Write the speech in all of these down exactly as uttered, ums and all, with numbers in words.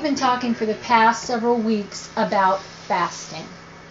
we've been talking for the past several weeks about fasting.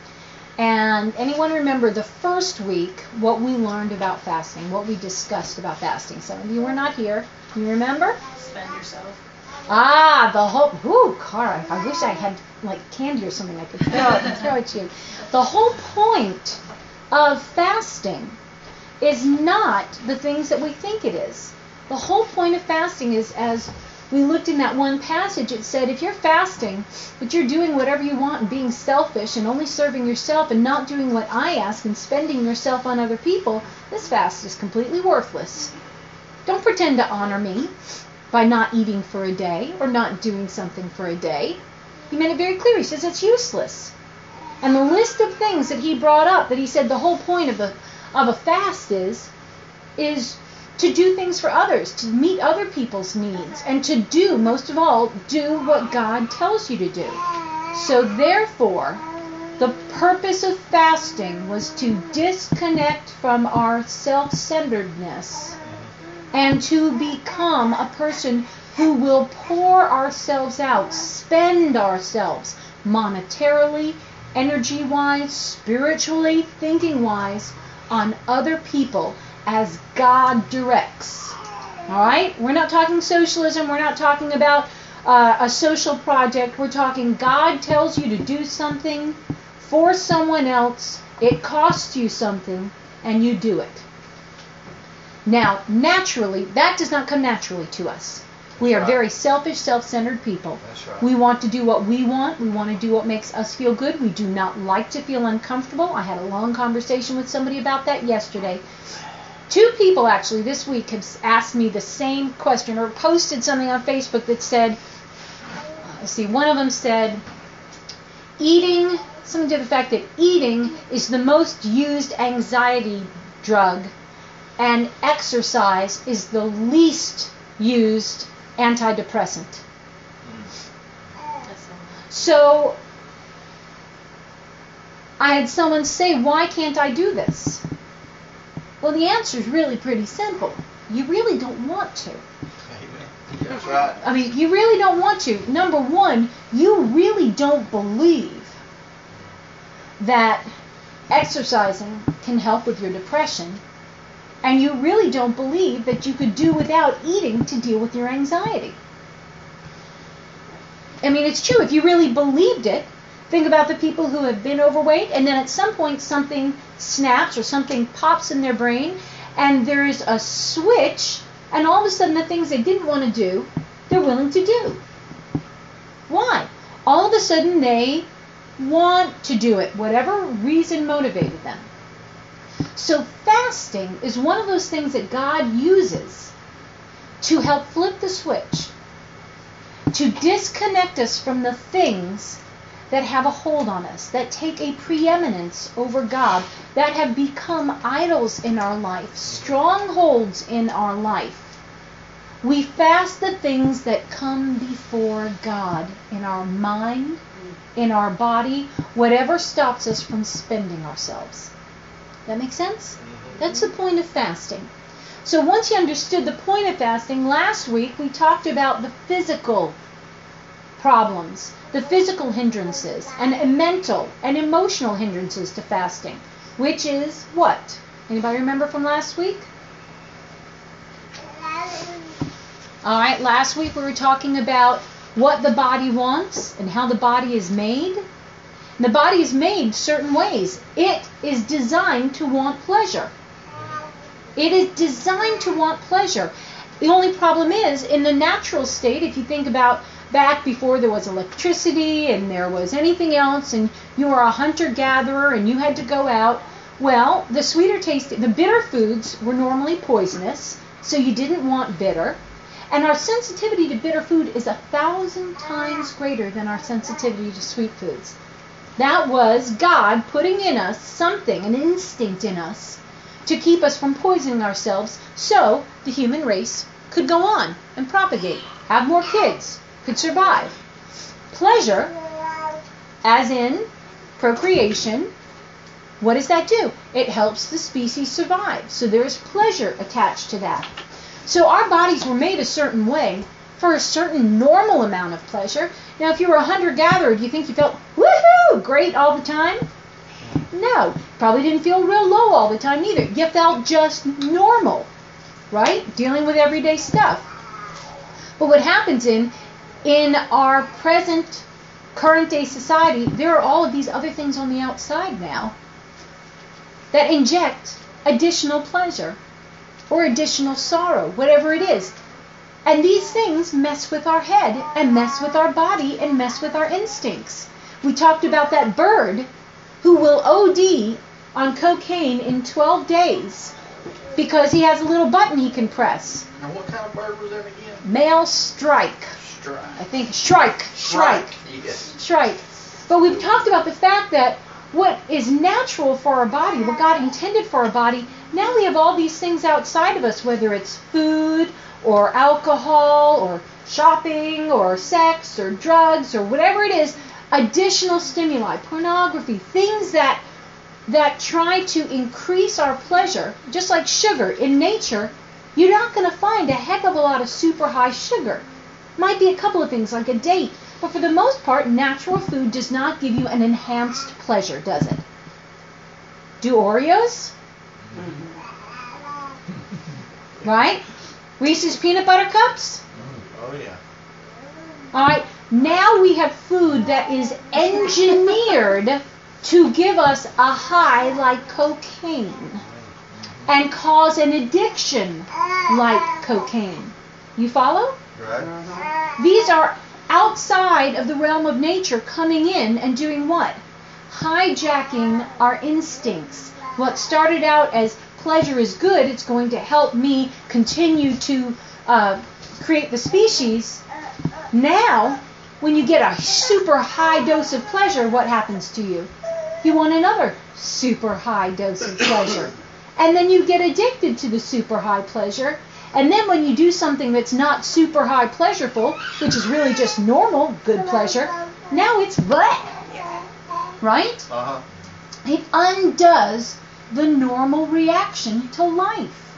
And anyone remember the first week what we learned about fasting, what we discussed about fasting? Some of you were not here. You remember? Spend yourself. Ah, the whole, ooh, Cara, I wish I had like candy or something I could throw it and throw at you. The whole point of fasting is not the things that we think it is. The whole point of fasting is, as we looked in that one passage, it said if you're fasting, but you're doing whatever you want and being selfish and only serving yourself and not doing what I ask and spending yourself on other people, this fast is completely worthless. Don't pretend to honor me by not eating for a day or not doing something for a day. He made it very clear. He says it's useless. And the list of things that he brought up, that he said the whole point of a, of a fast is, is to do things for others, to meet other people's needs, and to do, most of all, do what God tells you to do. So therefore, the purpose of fasting was to disconnect from our self-centeredness and to become a person who will pour ourselves out, spend ourselves monetarily, energy-wise, spiritually, thinking-wise on other people as God directs. All right? We're not talking socialism. We're not talking about uh, a social project. We're talking God tells you to do something for someone else. It costs you something, and you do it. Now, naturally, that does not come naturally to us. We are very selfish, self-centered people. That's right. We want to do what we want. We want to do what makes us feel good. We do not like to feel uncomfortable. I had a long conversation with somebody about that yesterday. Two people actually this week have asked me the same question or posted something on Facebook that said, let's see, one of them said, eating, something to the fact that eating is the most used anxiety drug and exercise is the least used antidepressant. So I had someone say, why can't I do this? Well, the answer is really pretty simple. You really don't want to. That's right. I mean, you really don't want to. Number one, you really don't believe that exercising can help with your depression. And you really don't believe that you could do without eating to deal with your anxiety. I mean, it's true. If you really believed it, think about the people who have been overweight, and then at some point something snaps or something pops in their brain, and there's a switch, and all of a sudden the things they didn't want to do, they're willing to do. Why? All of a sudden they want to do it, whatever reason motivated them. So fasting is one of those things that God uses to help flip the switch, to disconnect us from the things that have a hold on us, that take a preeminence over God, that have become idols in our life, strongholds in our life. We fast the things that come before God in our mind, in our body, whatever stops us from spending ourselves. That make sense? That's the point of fasting. So once you understood the point of fasting, last week we talked about the physical problems, the physical hindrances, and mental and emotional hindrances to fasting, which is what? Anybody remember from last week? All right, last week we were talking about what the body wants and how the body is made. The body is made certain ways. It is designed to want pleasure. It is designed to want pleasure. The only problem is, in the natural state, if you think about back before there was electricity and there was anything else, and you were a hunter-gatherer and you had to go out, well, the sweeter taste, the bitter foods were normally poisonous, so you didn't want bitter. And our sensitivity to bitter food is a thousand times greater than our sensitivity to sweet foods. That was God putting in us something, an instinct in us, to keep us from poisoning ourselves so the human race could go on and propagate, have more kids, could survive. Pleasure, as in procreation, what does that do? It helps the species survive. So there is pleasure attached to that. So our bodies were made a certain way for a certain normal amount of pleasure. Now, if you were a hunter-gatherer, do you think you felt, woohoo, great all the time? No. Probably didn't feel real low all the time either. You felt just normal, right? Dealing with everyday stuff. But what happens in, in our present, current-day society, there are all of these other things on the outside now that inject additional pleasure or additional sorrow, whatever it is. And these things mess with our head and mess with our body and mess with our instincts. We talked about that bird who will O D on cocaine in twelve days because he has a little button he can press. Now, what kind of bird was that again? Male strike. Strike. I think shrike. Shrike. Shrike. Yes. Shrike. But we've talked about the fact that what is natural for our body, what God intended for our body, now we have all these things outside of us, whether it's food or alcohol or shopping or sex or drugs or whatever it is, additional stimuli, pornography, things that that try to increase our pleasure, just like sugar. In nature, you're not going to find a heck of a lot of super high sugar. Might be a couple of things like a date, but for the most part, natural food does not give you an enhanced pleasure, does it? Do Oreos? Mm-hmm. Right? Reese's Peanut Butter Cups? Oh, yeah. All right. Now we have food that is engineered to give us a high like cocaine and cause an addiction like cocaine. You follow? Right. These are outside of the realm of nature coming in and doing what? Hijacking our instincts. What started out as pleasure is good, it's going to help me continue to uh, create the species. Now, when you get a super high dose of pleasure, what happens to you? You want another super high dose of pleasure. And then you get addicted to the super high pleasure. And then when you do something that's not super high pleasureful, which is really just normal good pleasure, now it's bleh. Right? Uh-huh. It undoes the normal reaction to life.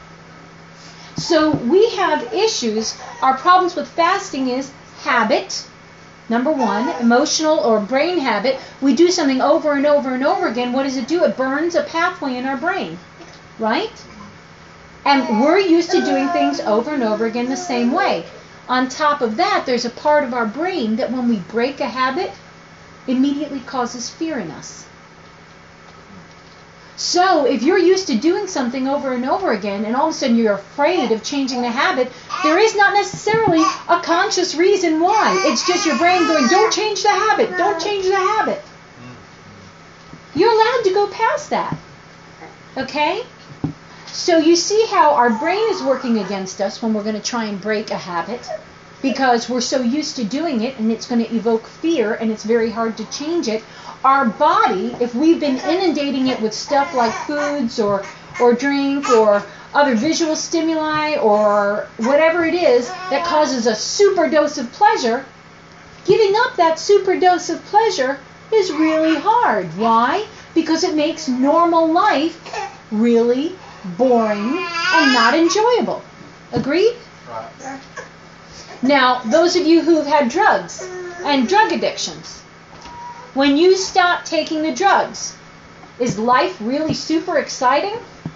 So we have issues. Our problems with fasting is habit. Number one, emotional or brain habit. We do something over and over and over again. What does it do? It burns a pathway in our brain, right? And we're used to doing things over and over again the same way. On top of that, there's a part of our brain that when we break a habit, immediately causes fear in us. So if you're used to doing something over and over again, and all of a sudden you're afraid of changing the habit, there is not necessarily a conscious reason why. It's just your brain going, don't change the habit, don't change the habit. You're allowed to go past that. Okay? So you see how our brain is working against us when we're going to try and break a habit, because we're so used to doing it, and it's going to evoke fear, and it's very hard to change it. Our body, if we've been inundating it with stuff like foods or, or drink or other visual stimuli or whatever it is that causes a super dose of pleasure, giving up that super dose of pleasure is really hard. Why? Because it makes normal life really boring and not enjoyable. Agreed? Right. Now, those of you who've had drugs and drug addictions, when you stop taking the drugs, is life really super exciting?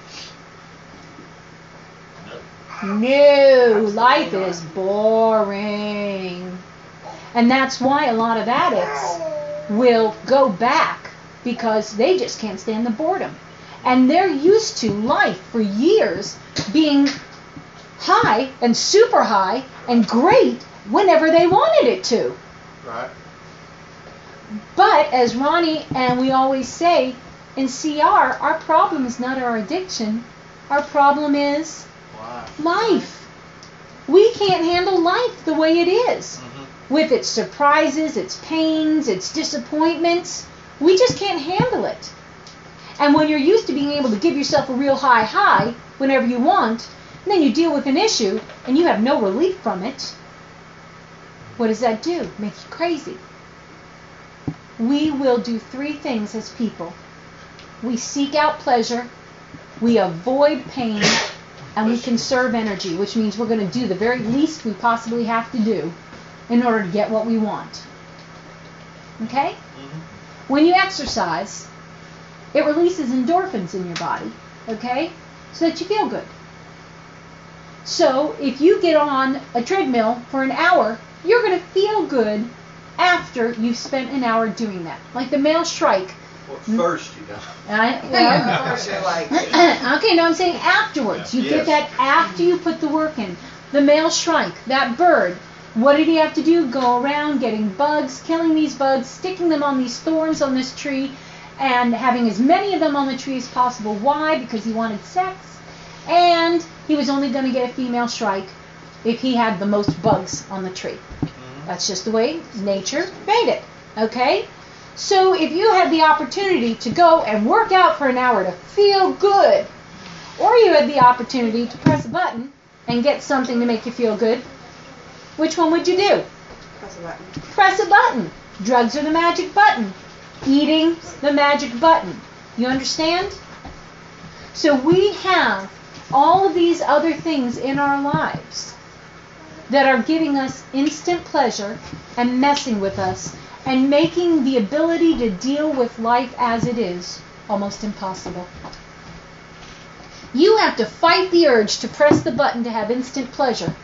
No. No, life is boring. And that's why a lot of addicts will go back, because they just can't stand the boredom. And they're used to life for years being high and super high and great whenever they wanted it to. Right. But as Ronnie and we always say in C R, our problem is not our addiction. Our problem is Life. life. We can't handle life the way it is. Mm-hmm. With its surprises, its pains, its disappointments. We just can't handle it. And when you're used to being able to give yourself a real high high whenever you want, and then you deal with an issue and you have no relief from it, what does that do? Make you crazy. We will do three things as people. We seek out pleasure, we avoid pain, and we conserve energy, which means we're going to do the very least we possibly have to do in order to get what we want. Okay? Mm-hmm. When you exercise, it releases endorphins in your body, okay, so that you feel good. So if you get on a treadmill for an hour, you're going to feel good after you've spent an hour doing that. Like the male shrike. Well, first you don't. I, well, First you're like, okay, no, I'm saying afterwards. You Yes. get that after you put the work in. The male shrike, that bird, what did he have to do? Go around getting bugs, killing these bugs, sticking them on these thorns on this tree, and having as many of them on the tree as possible. Why? Because he wanted sex, and he was only going to get a female shrike if he had the most bugs on the tree. Mm-hmm. That's just the way nature made it, okay? So if you had the opportunity to go and work out for an hour to feel good, or you had the opportunity to press a button and get something to make you feel good, which one would you do? Press a button. Press a button. Drugs are the magic button. Eating, the magic button. You understand? So we have all of these other things in our lives that are giving us instant pleasure and messing with us and making the ability to deal with life as it is almost impossible. You have to fight the urge to press the button to have instant pleasure.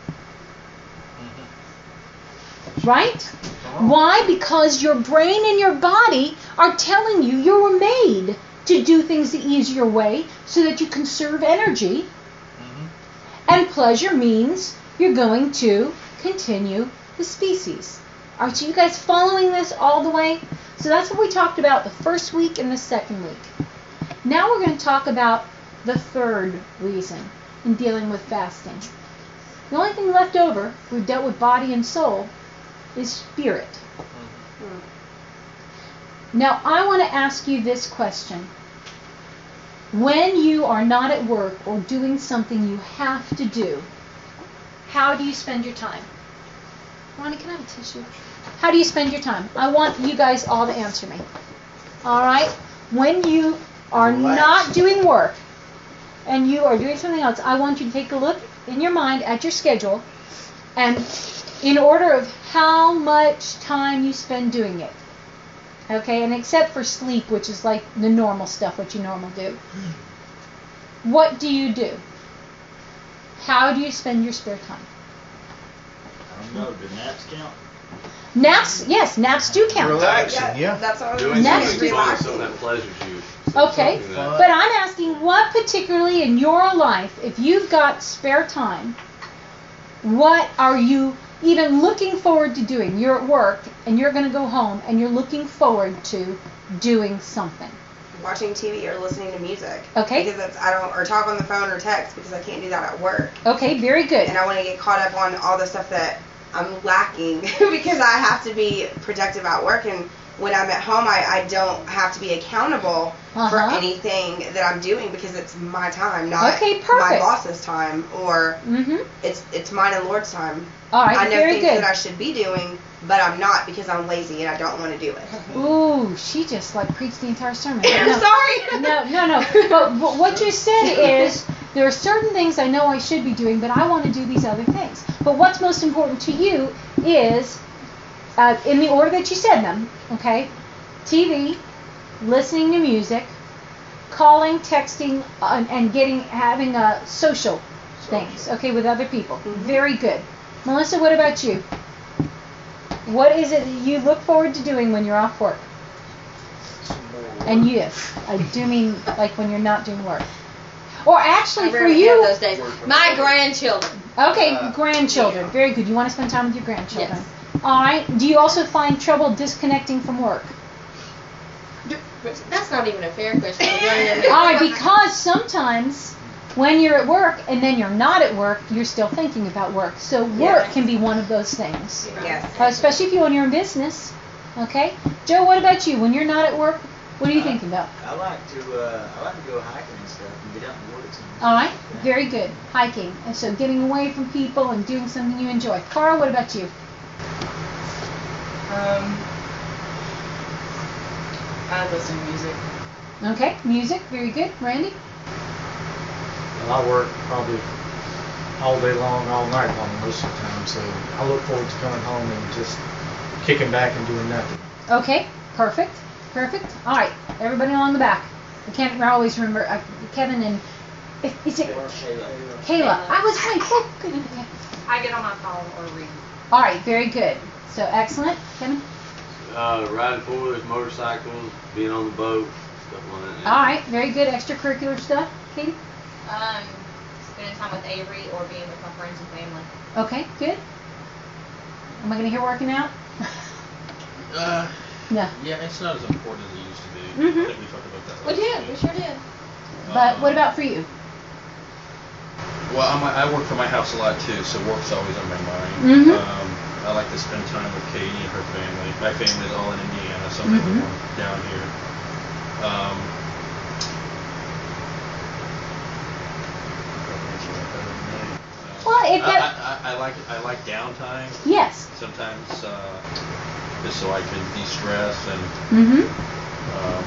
Right? Why? Because your brain and your body are telling you you were made to do things the easier way so that you conserve energy. Mm-hmm. And pleasure means you're going to continue the species. Are you guys following this all the way? So that's what we talked about the first week and the second week. Now we're going to talk about the third reason in dealing with fasting. The only thing left over, we've dealt with body and soul, is spirit. Mm-hmm. Now I want to ask you this question. When you are not at work or doing something you have to do, how do you spend your time? Ronnie, can I have a tissue? How do you spend your time? I want you guys all to answer me. All right? When you are Relax. not doing work and you are doing something else, I want you to take a look in your mind at your schedule and in order of how much time you spend doing it. Okay? And except for sleep, which is like the normal stuff, what you normally do. What do you do? How do you spend your spare time? I don't know. Do naps count? Naps, yes, naps do count. Relaxing, Yeah, yeah. that's all I was Doing Next saying. something fun, Relaxing. something that pleasures you. Okay, Something that- but I'm asking what particularly in your life, if you've got spare time, what are you even looking forward to doing? You're at work and you're going to go home and you're looking forward to doing something. Watching T V or listening to music. Okay. Because that's I don't or talk on the phone or text because I can't do that at work. Okay, very good. And I want to get caught up on all the stuff that I'm lacking because I have to be productive at work, and when I'm at home I, I don't have to be accountable Uh-huh. for anything that I'm doing because it's my time, not Okay, my perfect. boss's time, or Mm-hmm. it's it's mine and Lord's time. All right, I know very things good. that I should be doing, but I'm not because I'm lazy and I don't want to do it. Ooh, she just like preached the entire sermon. I'm No. sorry. No, no, no. But, but what you said is there are certain things I know I should be doing, but I want to do these other things. But what's most important to you is, uh, in the order that you said them, okay, T V, listening to music, calling, texting, uh, and getting having uh, social things, okay, with other people. Mm-hmm. Very good. Melissa, what about you? What is it that you look forward to doing when you're off work? And yes, I do mean like when you're not doing work. Or actually I for rarely you, have those days. My grandchildren. okay, Uh, grandchildren. Very good. You want to spend time with your grandchildren. All right. Do you also find trouble disconnecting from work? That's not even a fair question. All right, because sometimes when you're at work and then you're not at work, you're still thinking about work. So work Yes. can be one of those things, Yes. uh, especially if you own your own business. Okay, Joe, what about you? When you're not at work, what are you Uh, thinking about? I like to uh, I like to go hiking and stuff and get out in the woods. And All right, very good. Hiking, and so getting away from people and doing something you enjoy. Carl, what about you? Um, I listen to music. Okay, music, very good. Randy? Well, I work probably all day long, all night long most of the time. So I look forward to coming home and just kicking back and doing nothing. Okay, perfect, perfect. All right, everybody along the back. I can't always remember uh, Kevin and if, is it Kayla. Kayla? I was right. Oh, good. Okay. I get on my phone or read. All right, very good. So excellent, Kevin. Uh, riding four-wheelers, motorcycles, being on the boat, stuff like that. All right, very good. Extracurricular stuff, Katie. Um, spending time with Avery or being with my friends and family. Okay, good. Am I gonna hear working out? Uh, No. yeah, it's not as important as it used to be. Mhm. I think we talked about that. We last did. We week. sure did. But Um, what about for you? Well, I'm, I work from my house a lot too, so work's always on my mind. Mhm. Um, I like to spend time with Katie and her family. My family's all in Indiana, so I'm the Mhm. only one down here. Um, Well, it I, got, I, I, I like I like downtime yes. sometimes, uh, just so I can de-stress and. Mm-hmm. Um,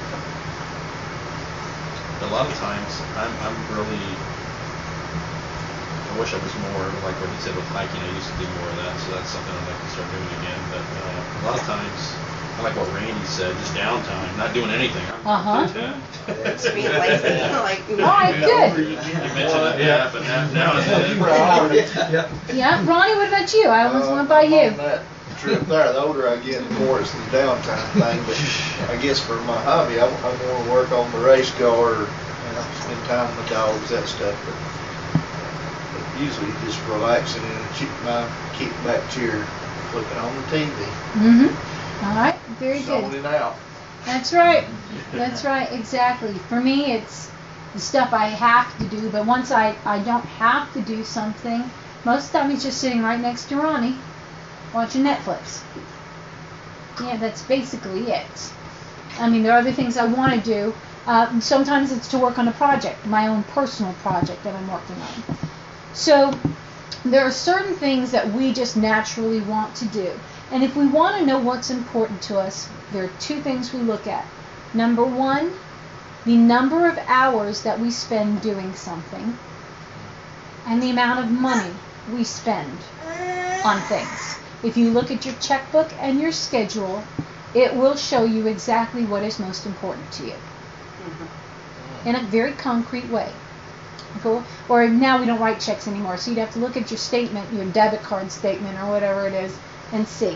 a lot of times, I'm, I'm really, I wish I was more, like what he said with hiking, I used to do more of that, so that's something I'd like to start doing again, but uh, a lot of times, I like what Randy said, just downtime, not doing anything. I'm Uh-huh. Just being lazy, like. All right, good. You mentioned that, yeah, but now, now and then. Yeah, Ronnie, what about you? I almost Uh, went by I'm you. on that trip there. The older I get, the more it's the downtime thing. But I guess for my hobby, I, I want to work on the race car, you know, spend time with the dogs, that stuff. But, but usually just relaxing in a cheap, my kickback chair, looking on the T V, Mm-hmm. All right, very good. zoning out. That's right. That's right, exactly. For me, it's the stuff I have to do, but once I, I don't have to do something, most of the time it's just sitting right next to Ronnie, watching Netflix. Yeah, that's basically it. I mean, there are other things I want to do. Uh, sometimes it's to work on a project, my own personal project that I'm working on. So there are certain things that we just naturally want to do. And if we want to know what's important to us, there are two things we look at. Number one, the number of hours that we spend doing something, and the amount of money we spend on things. If you look at your checkbook and your schedule, it will show you exactly what is most important to you. Mm-hmm. In a very concrete way. Go, or now we don't write checks anymore, so you'd have to look at your statement, your debit card statement or whatever it is, and see.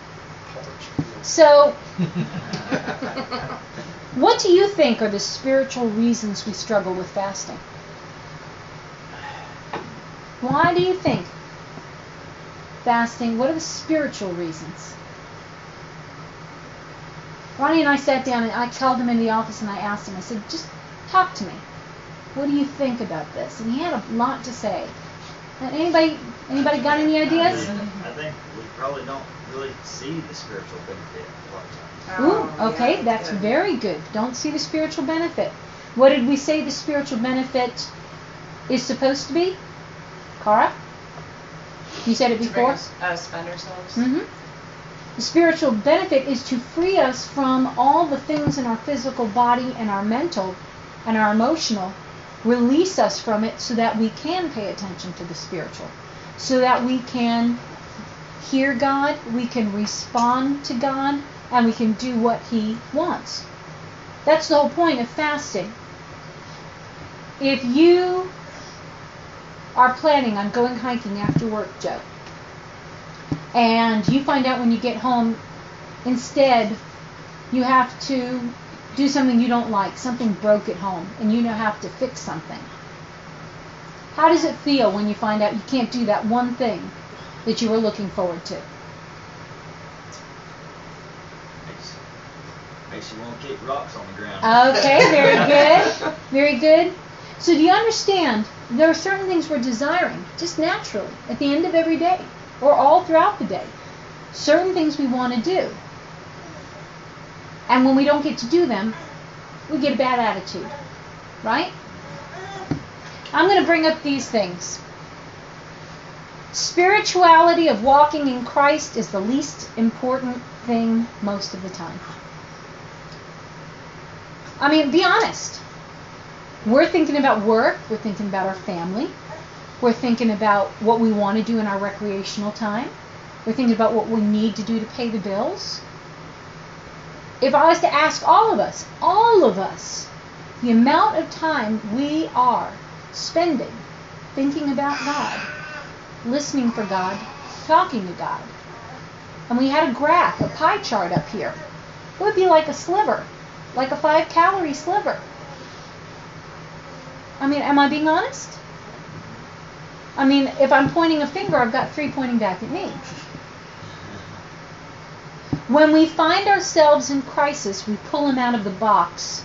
So, what do you think are the spiritual reasons we struggle with fasting? Why do you think fasting, what are the spiritual reasons? Ronnie and I sat down and I called him in the office and I asked him, I said, just talk to me. What do you think about this? And he had a lot to say. Uh, Anybody, anybody got any ideas? I think we probably don't really see the spiritual benefit a lot of times. Ooh, Oh, okay, yeah, that's good. very good. Don't see the spiritual benefit. What did we say the spiritual benefit is supposed to be? Cara? You said it To before? make us uh, spend ourselves. Mm-hmm. The spiritual benefit is to free us from all the things in our physical body and our mental and our emotional, release us from it so that we can pay attention to the spiritual, so that we can hear God, we can respond to God, and we can do what He wants. That's the whole point of fasting. If you are planning on going hiking after work, Joe, and you find out when you get home, instead, you have to do something you don't like, something broke at home, and you now have to fix something. How does it feel when you find out you can't do that one thing that you were looking forward to? Makes, makes you want to kick rocks on the ground. Okay, very good. Very good. So do you understand? There are certain things we're desiring, just naturally, at the end of every day, or all throughout the day. Certain things we want to do. And when we don't get to do them, we get a bad attitude. Right? I'm going to bring up these things. Spirituality of walking in Christ is the least important thing most of the time. I mean, be honest. We're thinking about work. We're thinking about our family. We're thinking about what we want to do in our recreational time. We're thinking about what we need to do to pay the bills. If I was to ask all of us, all of us, the amount of time we are spending thinking about God, listening for God, talking to God, and we had a graph, a pie chart up here, it would be like a sliver, like a five calorie sliver. I mean, am I being honest? I mean, if I'm pointing a finger, I've got three pointing back at me. When we find ourselves in crisis, we pull him out of the box.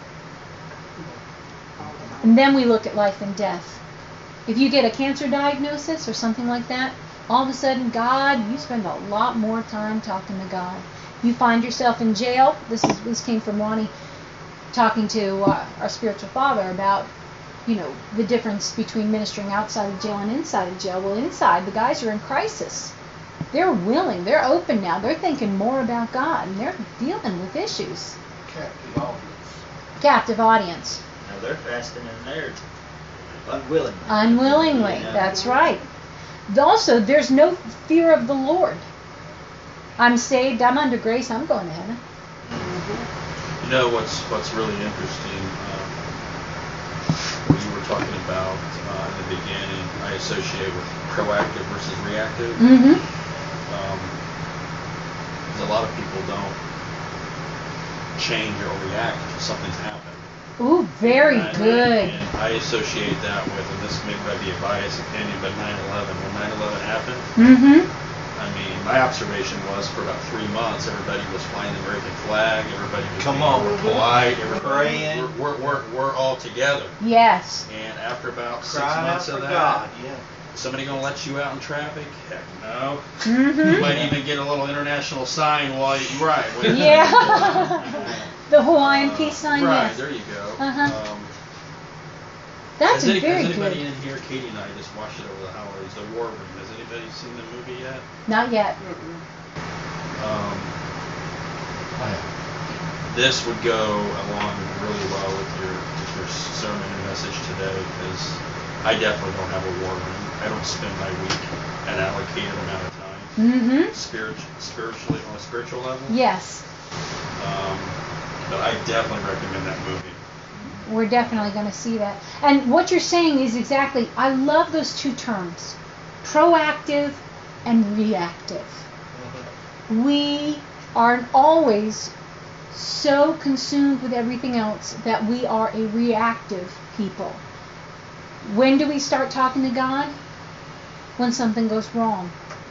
And then we look at life and death. If you get a cancer diagnosis or something like that, all of a sudden, God, you spend a lot more time talking to God. You find yourself in jail. This is this came from Ronnie talking to uh, our spiritual father about, you know, the difference between ministering outside of jail and inside of jail. Well, inside, the guys are in crisis. They're willing. They're open now. They're thinking more about God, and they're dealing with issues. Captive audience. Captive audience. Now they're fasting in there unwillingly. Unwillingly. Yeah. That's right. Also, there's no fear of the Lord. I'm saved. I'm under grace. I'm going to heaven. You know what's what's really interesting? Um, what you were talking about uh, in the beginning, I associate with proactive versus reactive. Mm-hmm. Um, 'cause a lot of people don't change or react until something's happened. Ooh, very And I- good. And I associate that with, and this may might be a biased opinion, but nine eleven. When nine eleven happened, Mm-hmm. I mean, my observation was for about three months, everybody was flying the American flag, everybody was Come being on. polite, everybody, Praying. we're, we're, we're, we're all together. Yes. And after about six Crying out months for of that, God, yeah. somebody gonna let you out in traffic? Heck no. Mm-hmm. You might even get a little international sign while you, right. when- Yeah. The Hawaiian peace sign, Right, yes. there you go. Uh-huh. Um, That's has, any, very has anybody good. in here, Katie and I just watched it over the holidays, The War Room. Has anybody seen the movie yet? Not yet. Um, this would go along really well with your with your sermon and message today, because I definitely don't have a war room. I don't spend my week an allocated amount of time Mm-hmm. spirit, spiritually on a spiritual level. Yes. Um, but I definitely recommend that movie. We're definitely going to see that. And what you're saying is exactly, I love those two terms, proactive and reactive. We are always so consumed with everything else that we are a reactive people. When do we start talking to God? When something goes wrong.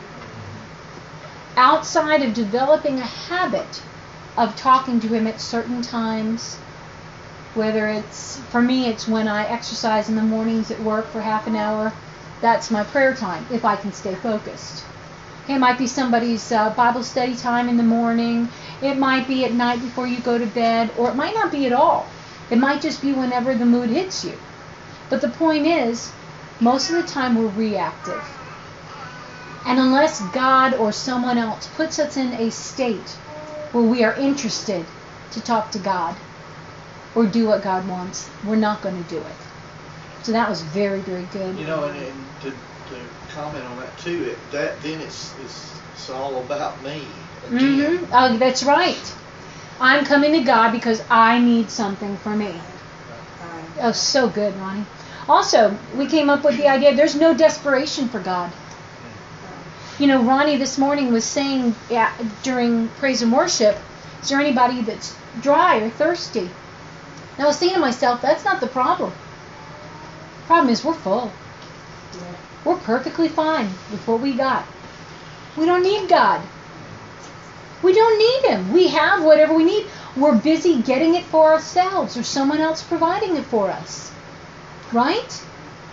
Outside of developing a habit of talking to Him at certain times, whether it's, for me, it's when I exercise in the mornings at work for half an hour. That's my prayer time, if I can stay focused. Okay, it might be somebody's uh, Bible study time in the morning. It might be at night before you go to bed, or it might not be at all. It might just be whenever the mood hits you. But the point is, most of the time we're reactive. And unless God or someone else puts us in a state where we are interested to talk to God or do what God wants, we're not going to do it. So that was very, very good. You know, and, and to, to comment on that too, it, that then it's, it's it's all about me again. Mm-hmm. Oh, that's right. I'm coming to God because I need something for me. Oh, so good, Ronnie. Also, we came up with the idea there's no desperation for God. You know, Ronnie this morning was saying yeah, during praise and worship, is there anybody that's dry or thirsty? And I was thinking to myself, that's not the problem. The problem is we're full. Yeah. We're perfectly fine with what we got. We don't need God. We don't need Him. We have whatever we need. We're busy getting it for ourselves or someone else providing it for us. Right?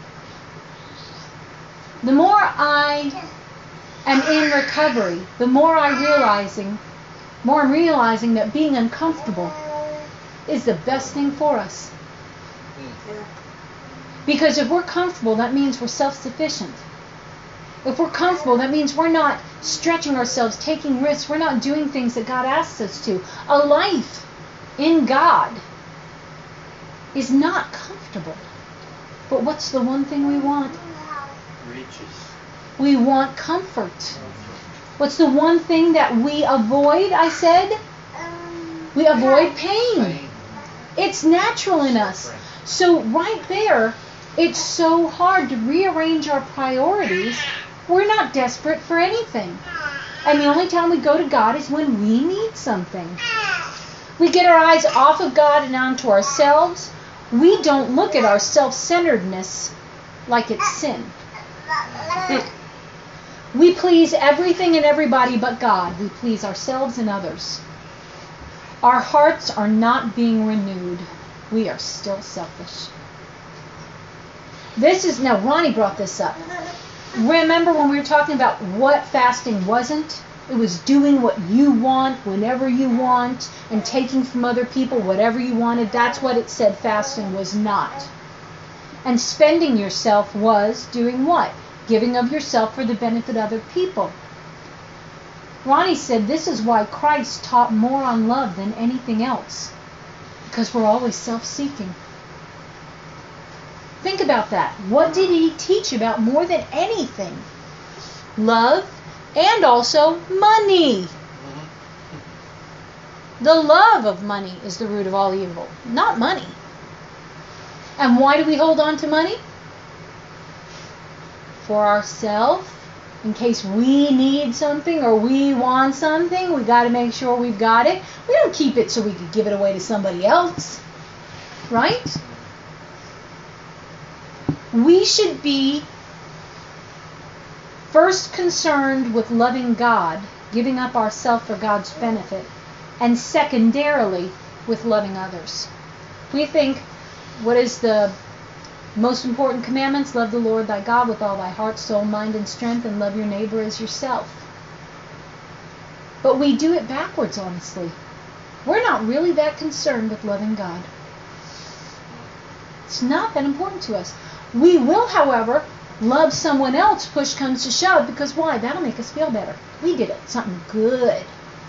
The more I am in recovery, the more I realizing, more I'm realizing that being uncomfortable is the best thing for us. Yeah. Because if we're comfortable, that means we're self-sufficient. If we're comfortable, that means we're not stretching ourselves, taking risks. We're not doing things that God asks us to. A life in God is not comfortable. But what's the one thing we want? Riches. We want comfort. What's the one thing that we avoid, I said? We avoid pain. It's natural in us. So right there, it's so hard to rearrange our priorities. We're not desperate for anything. And the only time we go to God is when we need something. We get our eyes off of God and onto ourselves. We don't look at our self-centeredness like it's sin. We please everything and everybody but God. We please ourselves and others. Our hearts are not being renewed. We are still selfish. This is, now Ronnie brought this up. Remember when we were talking about what fasting wasn't? It was doing what you want, whenever you want, and taking from other people whatever you wanted. That's what it said fasting was not. And spending yourself was doing what? Giving of yourself for the benefit of other people. Ronnie said this is why Christ taught more on love than anything else. Because we're always self-seeking. Think about that. What did he teach about more than anything? Love and also money. The love of money is the root of all evil, not money. And why do we hold on to money? For ourselves. In case we need something or we want something, we got to make sure we've got it. We don't keep it so we can give it away to somebody else. Right? We should be first concerned with loving God, giving up ourselves for God's benefit, and secondarily with loving others. We think, what is the most important commandments? Love the Lord thy God with all thy heart, soul, mind, and strength, and love your neighbor as yourself. But we do it backwards, honestly. We're not really that concerned with loving God. It's not that important to us. We will, however, love someone else, push comes to shove, because why? That'll make us feel better. We did it, something good.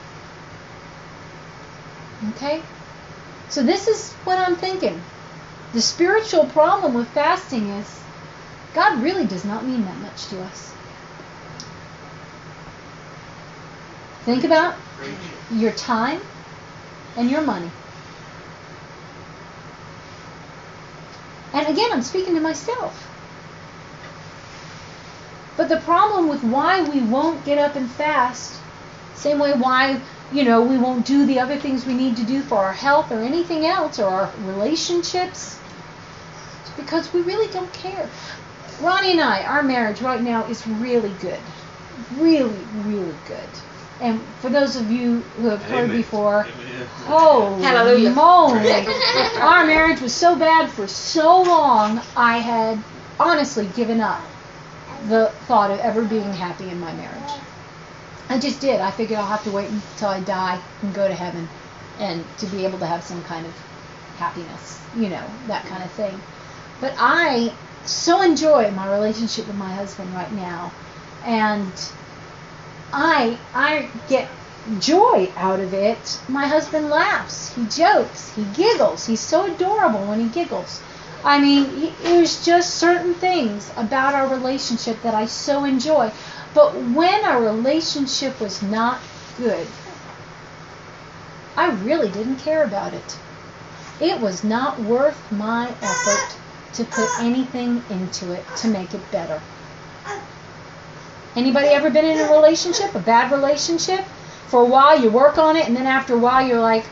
Okay? So this is what I'm thinking. The spiritual problem with fasting is God really does not mean that much to us. Think about your time and your money. And again, I'm speaking to myself. But the problem with why we won't get up and fast, same way why, you know, we won't do the other things we need to do for our health or anything else or our relationships, it's because we really don't care. Ronnie and I, our marriage right now is really good. Really, really good. And for those of you who have heard Amen. before, Amen. holy Hallelujah. moly. Our marriage was so bad for so long, I had honestly given up the thought of ever being happy in my marriage. I just did. I figured I'll have to wait until I die and go to heaven and to be able to have some kind of happiness, you know, that kind of thing. But I so enjoy my relationship with my husband right now. And I I get joy out of it. My husband laughs. He jokes. He giggles. He's so adorable when he giggles. I mean, he, there's just certain things about our relationship that I so enjoy. But when our relationship was not good, I really didn't care about it. It was not worth my effort to put anything into it to make it better. Anybody ever been in a relationship, a bad relationship? For a while you work on it, and then after a while you're like,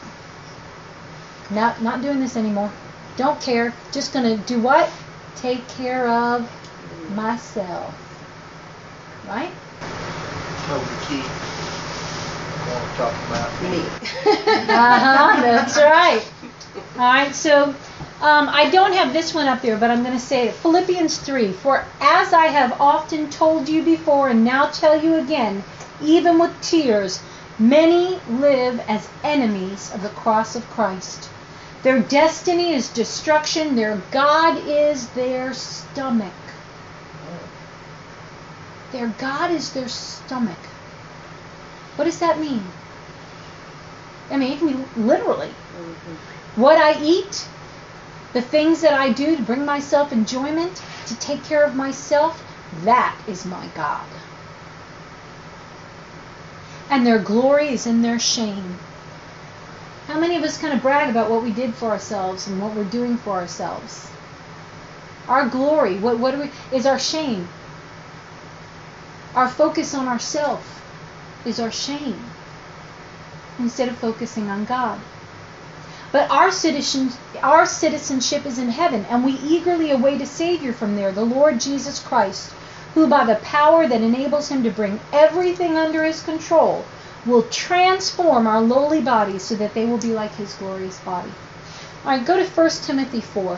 not not doing this anymore. Don't care. Just going to do what? Take care of myself. Right? So the key I want to talk about Me. Uh-huh, that's right. All right, so um, I don't have this one up there, but I'm going to say it. Philippians three, for as I have often told you before and now tell you again, even with tears, many live as enemies of the cross of Christ. Their destiny is destruction. Their God is their stomach. Their God is their stomach. What does that mean? I mean, it can be literally. What I eat, the things that I do to bring myself enjoyment, to take care of myself, That is my God. And their glory is in their shame. How many of us kind of brag about what we did for ourselves and what we're doing for ourselves? Our glory, what, what do we, is our shame. Our focus on ourselves is our shame, instead of focusing on God. But our citizen, our citizenship is in heaven, and we eagerly await a Savior from there, the Lord Jesus Christ, who by the power that enables him to bring everything under his control will transform our lowly bodies so that they will be like his glorious body. All right, go to First Timothy four.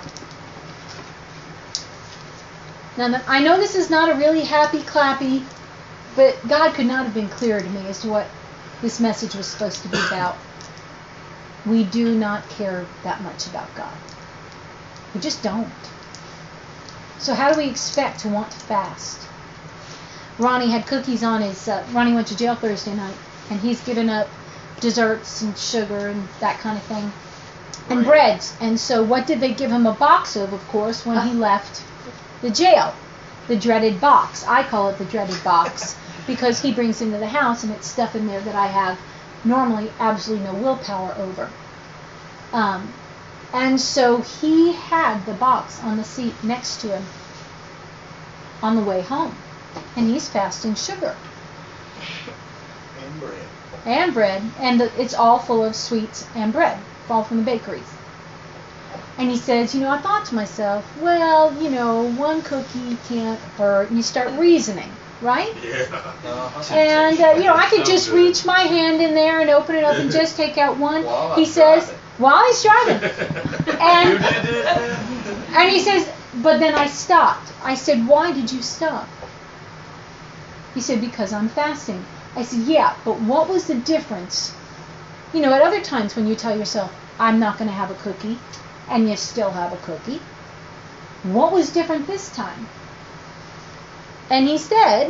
Now, I know this is not a really happy, clappy, but God could not have been clearer to me as to what this message was supposed to be about. We do not care that much about God. We just don't. So how do we expect to want to fast? Ronnie had cookies on his, uh, Ronnie went to jail Thursday night, and he's given up desserts and sugar and that kind of thing, and Right. breads. And so what did they give him a box of, of course, when he left the jail? The dreaded box. I call it the dreaded box because he brings into the house and it's stuff in there that I have normally absolutely no willpower over. Um, and so he had the box on the seat next to him on the way home. And he's fasting sugar. And bread. And bread. And the, it's all full of sweets and bread. All from the bakeries. And he says, you know, I thought to myself, well, you know, one cookie can't hurt. And you start reasoning, right? Yeah. Uh-huh. And, uh, you know, I could So just good. reach my hand in there and open it up and just take out one. While He I'm says, driving. while he's driving. And, You did it. and he says, but then I stopped. I said, why did you stop? He said, because I'm fasting. I said, yeah, but what was the difference? You know, at other times when you tell yourself, I'm not going to have a cookie, and you still have a cookie. What was different this time? And he said,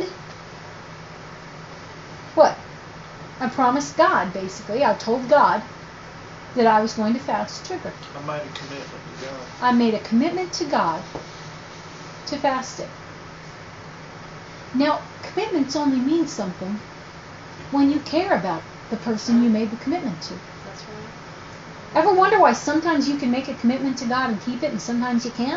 what? I promised God, basically. I told God that I was going to fast sugar. I made a commitment to God. I made a commitment to God to fast it. Now, commitments only mean something when you care about the person you made the commitment to. That's right. Ever wonder why sometimes you can make a commitment to God and keep it and sometimes you can't?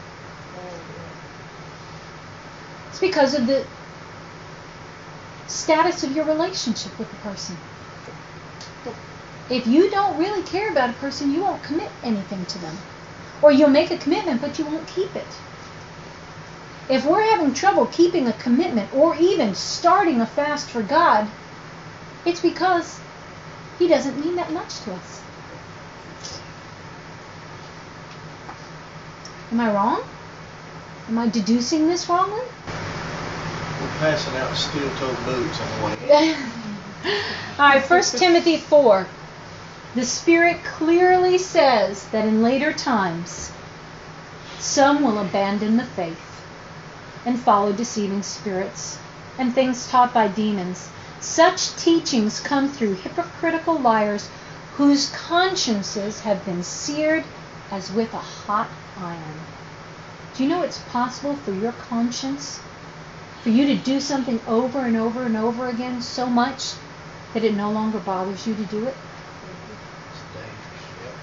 It's because of the status of your relationship with the person. If you don't really care about a person, you won't commit anything to them. Or you'll make a commitment, but you won't keep it. If we're having trouble keeping a commitment or even starting a fast for God, it's because He doesn't mean that much to us. Am I wrong? Am I deducing this wrongly? We're passing out steel-toed boots on the way in. All right, First Timothy four. The Spirit clearly says that in later times, some will abandon the faith and follow deceiving spirits and things taught by demons. Such teachings come through hypocritical liars whose consciences have been seared as with a hot iron. Do you know it's possible for your conscience, for you to do something over and over and over again so much that it no longer bothers you to do it? It's dangerous, yep.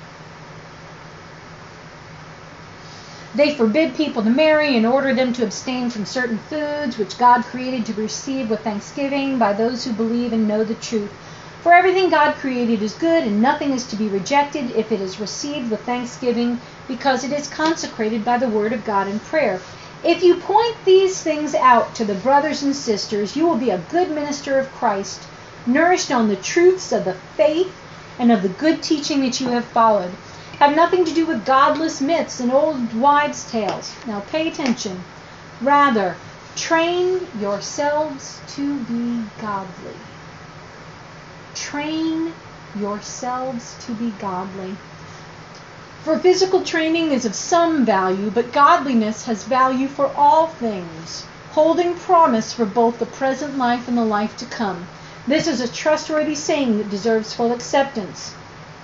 They forbid people to marry and order them to abstain from certain foods which God created to be received with thanksgiving by those who believe and know the truth. For everything God created is good, and nothing is to be rejected if it is received with thanksgiving, because it is consecrated by the word of God in prayer. If you point these things out to the brothers and sisters, you will be a good minister of Christ, nourished on the truths of the faith and of the good teaching that you have followed. Have nothing to do with godless myths and old wives' tales. Now pay attention. Rather, train yourselves to be godly. Train yourselves to be godly. For physical training is of some value, but godliness has value for all things, holding promise for both the present life and the life to come. This is a trustworthy saying that deserves full acceptance.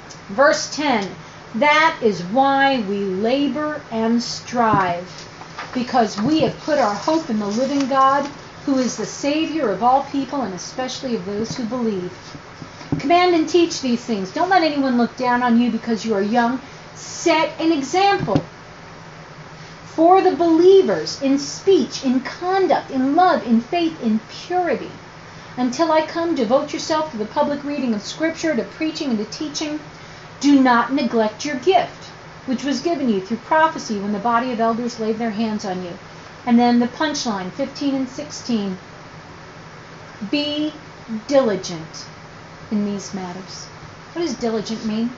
Verse ten. That is why we labor and strive. because we have put our hope in the living God, who is the Savior of all people and especially of those who believe. Command and teach these things. Don't let anyone look down on you because you are young. Set an example for the believers in speech, in conduct, in love, in faith, in purity. Until I come, devote yourself to the public reading of Scripture, to preaching and to teaching. Do not neglect your gift, which was given you through prophecy when the body of elders laid their hands on you. And then the punchline, fifteen and sixteen. Be diligent in these matters. What does diligent mean?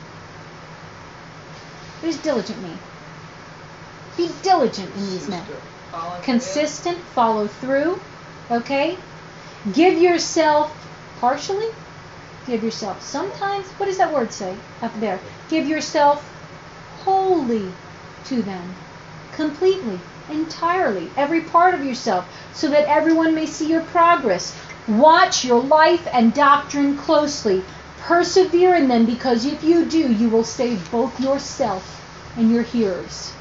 What does diligent mean? Be diligent in these matters. Follow Consistent, follow through, okay? Give yourself partially. Give yourself sometimes. What does that word say up there? Give yourself wholly to them. Completely, entirely, every part of yourself, so that everyone may see your progress. Watch your life and doctrine closely. Persevere in them, because if you do, you will save both yourself and your hearers.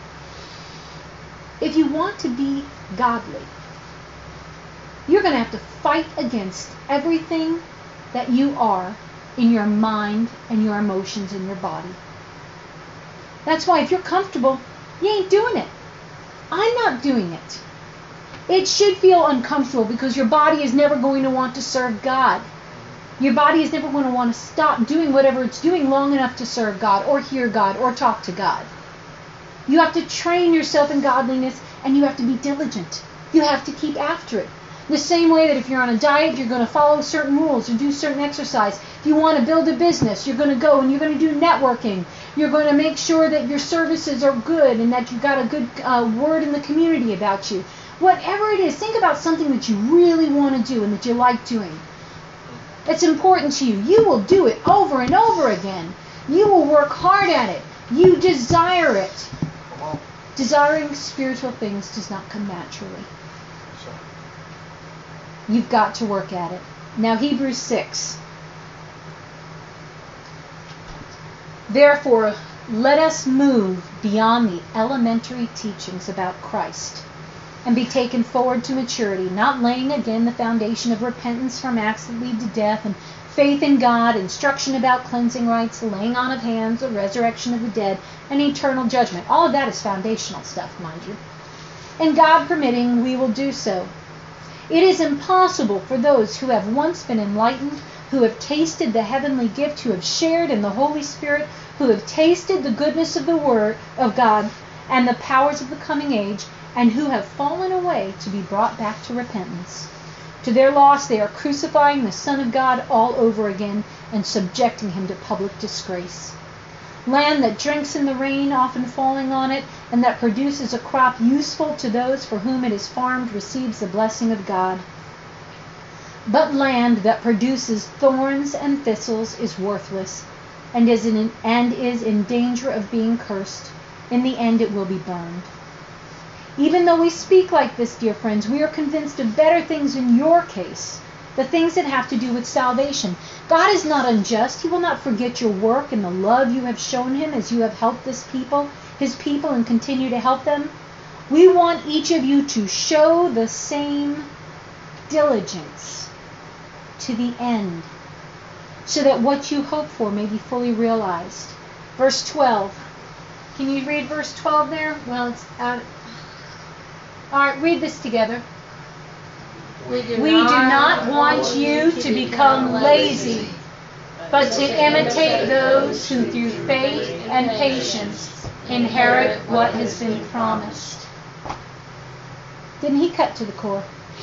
If you want to be godly, you're going to have to fight against everything that you are in your mind and your emotions and your body. That's why if you're comfortable, you ain't doing it. I'm not doing it. It should feel uncomfortable because your body is never going to want to serve God. Your body is never going to want to stop doing whatever it's doing long enough to serve God or hear God or talk to God. You have to train yourself in godliness, and you have to be diligent. You have to keep after it. The same way that if you're on a diet, you're going to follow certain rules or do certain exercise. If you want to build a business, you're going to go and you're going to do networking. You're going to make sure that your services are good and that you've got a good uh, word in the community about you. Whatever it is, think about something that you really want to do and that you like doing. It's important to you. You will do it over and over again. You will work hard at it. You desire it. Desiring spiritual things does not come naturally. You've got to work at it. Now, Hebrews six. Therefore, let us move beyond the elementary teachings about Christ and be taken forward to maturity, not laying again the foundation of repentance from acts that lead to death, and faith in God, instruction about cleansing rites, the laying on of hands, the resurrection of the dead, and eternal judgment. All of that is foundational stuff, mind you. And God permitting, we will do so. It is impossible for those who have once been enlightened, who have tasted the heavenly gift, who have shared in the Holy Spirit, who have tasted the goodness of the Word of God and the powers of the coming age, and who have fallen away, to be brought back to repentance. To their loss, they are crucifying the Son of God all over again and subjecting him to public disgrace. Land that drinks in the rain, often falling on it, and that produces a crop useful to those for whom it is farmed, receives the blessing of God. But land that produces thorns and thistles is worthless, and is in, and is in danger of being cursed. In the end it will be burned. Even though we speak like this, dear friends, we are convinced of better things in your case, the things that have to do with salvation. God is not unjust. He will not forget your work and the love you have shown him as you have helped this people, his people, and continue to help them. We want each of you to show the same diligence to the end, so that what you hope for may be fully realized. Verse twelve. Can you read verse twelve there? Well, it's out. All right, read this together. We do, We do not want you to become lazy, but to imitate those who through faith and patience inherit what has been promised. Didn't he cut to the core?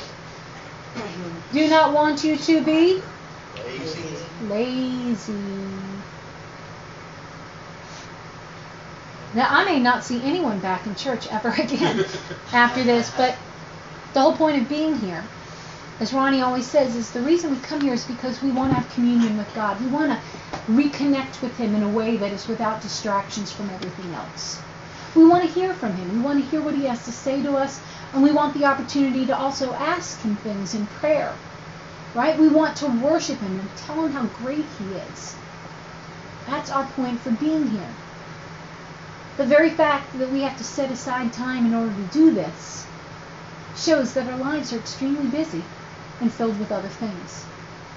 Do not want you to be Lazy. lazy. Now, I may not see anyone back in church ever again after this, but the whole point of being here, as Ronnie always says, is the reason we come here is because we want to have communion with God. We want to reconnect with him in a way that is without distractions from everything else. We want to hear from him. We want to hear what he has to say to us, and we want the opportunity to also ask him things in prayer. Right? We want to worship him and tell him how great he is. That's our point for being here. The very fact that we have to set aside time in order to do this shows that our lives are extremely busy and filled with other things.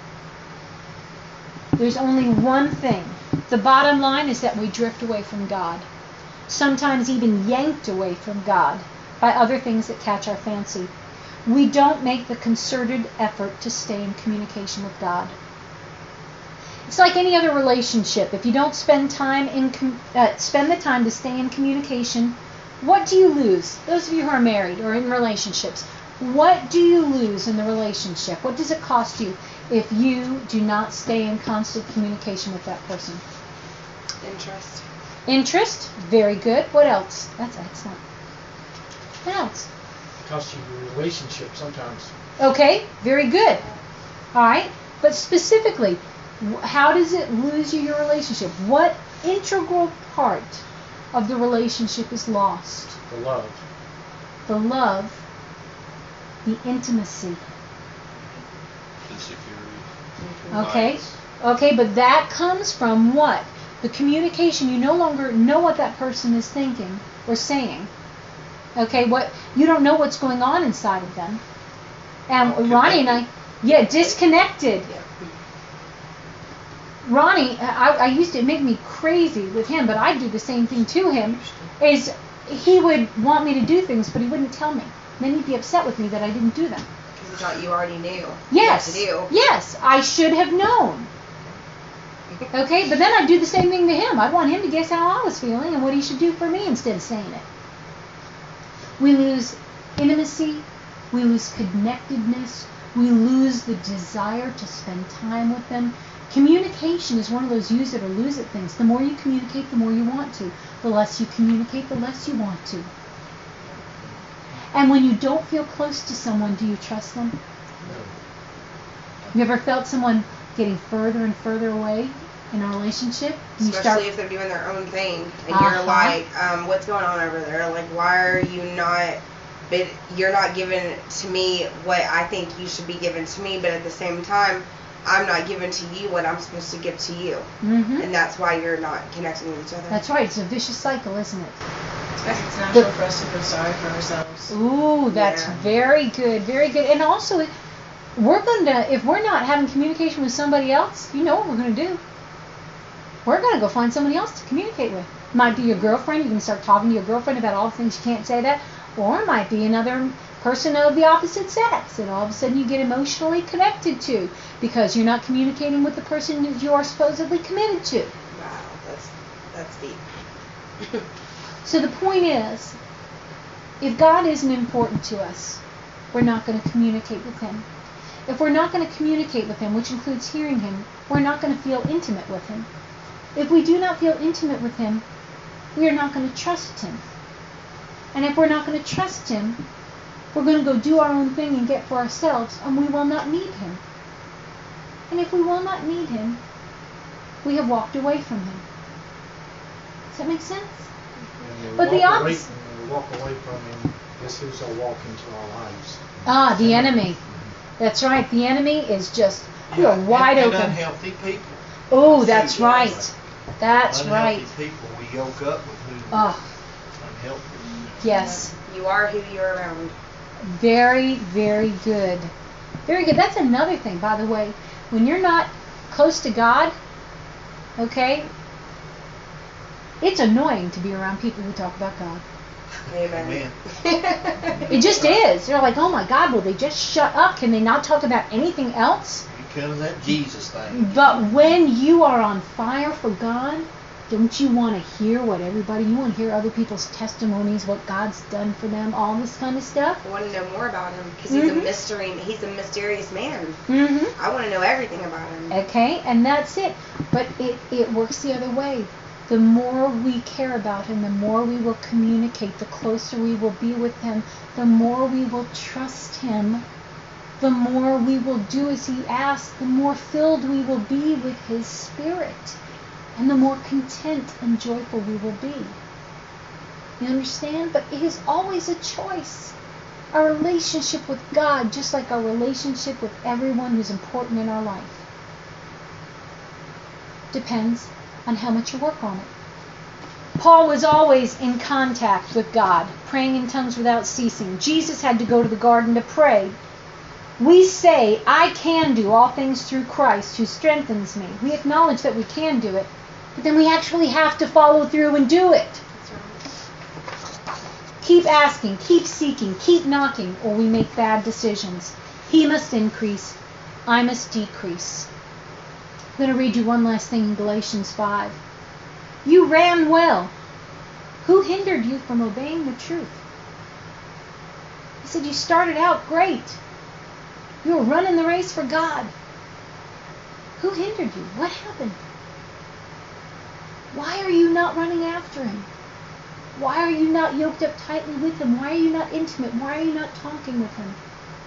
There's only one thing. The bottom line is that we drift away from God, sometimes even yanked away from God by other things that catch our fancy. We don't make the concerted effort to stay in communication with God. It's like any other relationship. If you don't spend time in com- uh, spend the time to stay in communication, what do you lose? Those of you who are married or in relationships, what do you lose in the relationship? What does it cost you if you do not stay in constant communication with that person? Interest. Interest? Very good. What else? That's excellent. What else? Cost you your relationship sometimes. Okay, very good. All right, but specifically, wh- how does it lose you your relationship? What integral part of the relationship is lost? The love. The love, the intimacy. The security. Okay, Bias. okay, but that comes from what? The communication. You no longer know what that person is thinking or saying. Okay, what you don't know what's going on inside of them. And Oh, Ronnie and I, yeah, disconnected. Yeah. Ronnie, I, I used to, it made me crazy with him, but I do the same thing to him, is he would want me to do things, but he wouldn't tell me. Then he'd be upset with me that I didn't do them. Because he thought you already knew Yes, what to do. yes, I should have known. Okay, but then I'd do the same thing to him. I'd want him to guess how I was feeling and what he should do for me instead of saying it. We lose intimacy, we lose connectedness, we lose the desire to spend time with them. Communication is one of those use it or lose it things. The more you communicate, the more you want to. The less you communicate, the less you want to. And when you don't feel close to someone, do you trust them? No. You ever felt someone getting further and further away in a relationship? You Especially start, if they're doing their own thing, and Uh-huh. you're like, um, "What's going on over there? Like, why are you not? But you're not giving to me what I think you should be giving to me. But at the same time, I'm not giving to you what I'm supposed to give to you, Mhm. and that's why you're not connecting with each other." That's right. It's a vicious cycle, isn't it? It's natural for us to feel sorry for ourselves. Ooh, that's Yeah. very good, very good. And also, we're going to, if we're not having communication with somebody else, you know what we're going to do. We're going to go find somebody else to communicate with. Might be your girlfriend. You can start talking to your girlfriend about all the things you can't say that. Or it might be another person of the opposite sex that all of a sudden you get emotionally connected to because you're not communicating with the person that you are supposedly committed to. Wow, that's that's deep. So the point is, if God isn't important to us, we're not going to communicate with Him. If we're not going to communicate with Him, which includes hearing Him, we're not going to feel intimate with Him. If we do not feel intimate with Him, we are not going to trust Him. And if we're not going to trust Him, we're going to go do our own thing and get for ourselves, and we will not need Him. And if we will not need Him, we have walked away from Him. Does that make sense? When we But the walk away, opposite- when we walk away from Him, guess who's will walk into our lives? Ah, the enemy. That's right. The enemy is just, we are wide and, open. And unhealthy people. Oh, that's right. That's unhealthy right. people. We yoke up with who Oh, unhealthy. yes. You are who you're around. Very, very good. Very good. That's another thing, by the way. When you're not close to God, okay, it's annoying to be around people who talk about God. Amen. It just is. You're like, oh my God, will they just shut up? Can they not talk about anything else? You come to that Jesus thing. But when you are on fire for God, don't you want to hear what everybody, you want to hear other people's testimonies, what God's done for them, all this kind of stuff? I want to know more about him because he's Mhm. a mystery. He's a mysterious man. Mm-hmm. I want to know everything about him. Okay, and that's it. But it, it works the other way. The more we care about Him, the more we will communicate, the closer we will be with Him, the more we will trust Him, the more we will do as He asks, the more filled we will be with His Spirit, and the more content and joyful we will be. You understand? But it is always a choice. Our relationship with God, just like our relationship with everyone who's important in our life, depends on how much you work on it. Paul was always in contact with God, praying in tongues without ceasing. Jesus had to go to the garden to pray. We say, I can do all things through Christ who strengthens me. We acknowledge that we can do it, but then we actually have to follow through and do it. Keep asking, keep seeking, keep knocking, or we make bad decisions. He must increase, I must decrease. I'm going to read you one last thing in Galatians five. You ran well. Who hindered you from obeying the truth? He said you started out great. You were running the race for God. Who hindered you? What happened? Why are you not running after Him? Why are you not yoked up tightly with Him? Why are you not intimate? Why are you not talking with Him?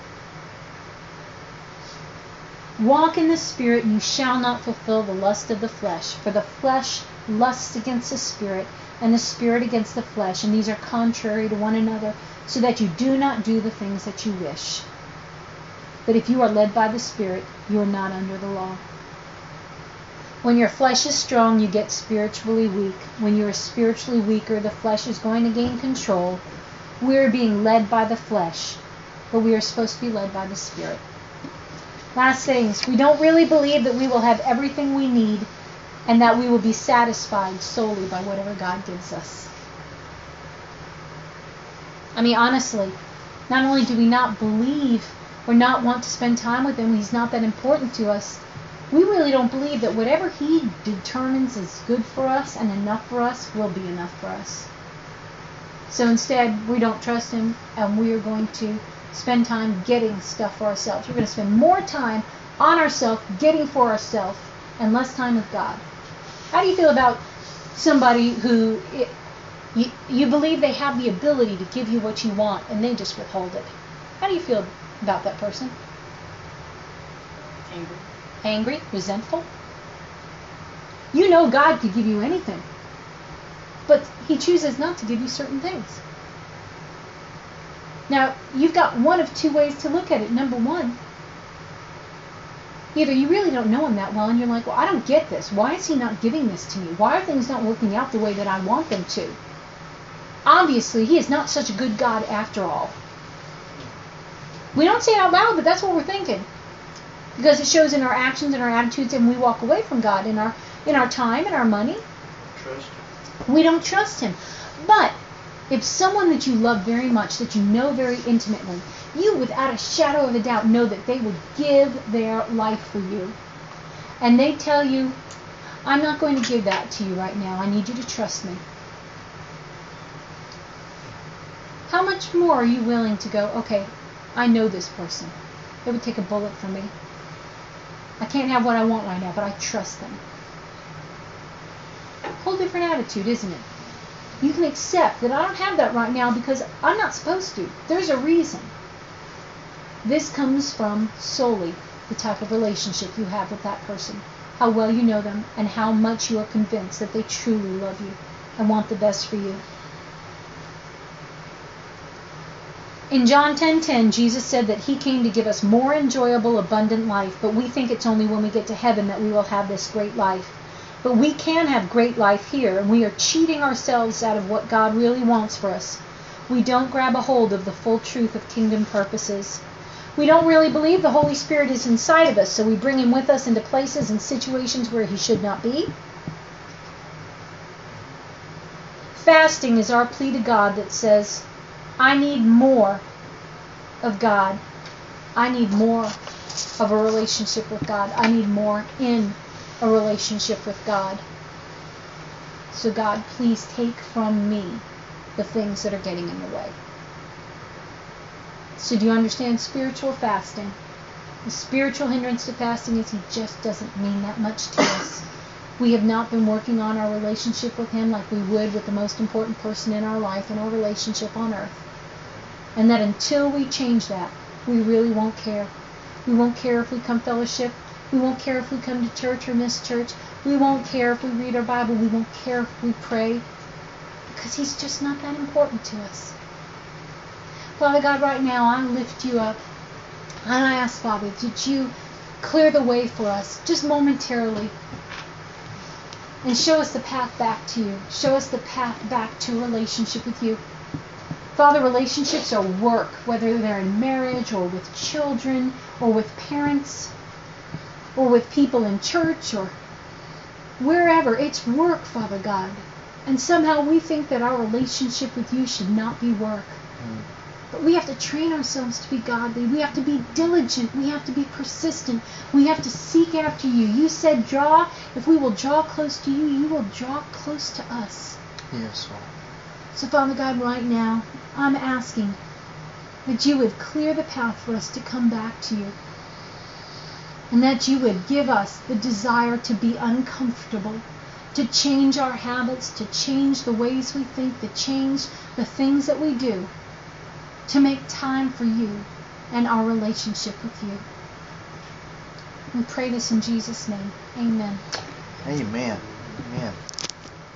Walk in the Spirit, and you shall not fulfill the lust of the flesh. For the flesh lusts against the Spirit, and the Spirit against the flesh, and these are contrary to one another, so that you do not do the things that you wish. But if you are led by the Spirit, you are not under the law. When your flesh is strong, you get spiritually weak. When you are spiritually weaker, the flesh is going to gain control. We are being led by the flesh, but we are supposed to be led by the Spirit. Last things, we don't really believe that we will have everything we need and that we will be satisfied solely by whatever God gives us. I mean, honestly, not only do we not believe or not want to spend time with Him, He's not that important to us, we really don't believe that whatever He determines is good for us and enough for us will be enough for us. So instead, we don't trust Him, and we are going to spend time getting stuff for ourselves. We're going to spend more time on ourselves, getting for ourselves, and less time with God. How do you feel about somebody who it, you, you believe they have the ability to give you what you want, and they just withhold it? How do you feel about that person? Angry. Angry? Resentful? You know God could give you anything, but He chooses not to give you certain things. Now, you've got one of two ways to look at it. Number one, either you really don't know Him that well and you're like, well, I don't get this. Why is He not giving this to me? Why are things not working out the way that I want them to? Obviously, He is not such a good God after all. We don't say it out loud, but that's what we're thinking. Because it shows in our actions and our attitudes, and we walk away from God in our in our time and our money. Trust We don't trust Him. But if someone that you love very much, that you know very intimately, you without a shadow of a doubt know that they would give their life for you. And they tell you, I'm not going to give that to you right now. I need you to trust me. How much more are you willing to go, okay, I know this person. They would take a bullet for me. I can't have what I want right now, but I trust them. Whole different attitude, isn't it? You can accept that I don't have that right now because I'm not supposed to. There's a reason. This comes from solely the type of relationship you have with that person, how well you know them, and how much you are convinced that they truly love you and want the best for you. In John ten ten, Jesus said that He came to give us more enjoyable, abundant life, but we think it's only when we get to heaven that we will have this great life. But we can have great life here, and we are cheating ourselves out of what God really wants for us. We don't grab a hold of the full truth of kingdom purposes. We don't really believe the Holy Spirit is inside of us, so we bring Him with us into places and situations where He should not be. Fasting is our plea to God that says, I need more of God. I need more of a relationship with God. I need more in a relationship with God. So God, please take from me the things that are getting in the way. So do you understand spiritual fasting? The spiritual hindrance to fasting is He just doesn't mean that much to us. We have not been working on our relationship with Him like we would with the most important person in our life and our relationship on earth. And that until we change that, we really won't care. We won't care if we come fellowship. We won't care if we come to church or miss church. We won't care if we read our Bible. We won't care if we pray. Because He's just not that important to us. Father God, right now I lift You up. And I ask, Father, did You clear the way for us, just momentarily. And show us the path back to you. Show us the path back to a relationship with you. Father, relationships are work, whether they're in marriage or with children or with parents or with people in church or wherever. It's work, Father God. And somehow we think that our relationship with you should not be work. Mm. But we have to train ourselves to be godly. We have to be diligent. We have to be persistent. We have to seek after you. You said draw. If we will draw close to you, you will draw close to us. Yes, Lord. So, Father God, right now, I'm asking that you would clear the path for us to come back to you. And that you would give us the desire to be uncomfortable, to change our habits, to change the ways we think, to change the things that we do, to make time for you and our relationship with you. We pray this in Jesus' name. Amen. Amen. Amen.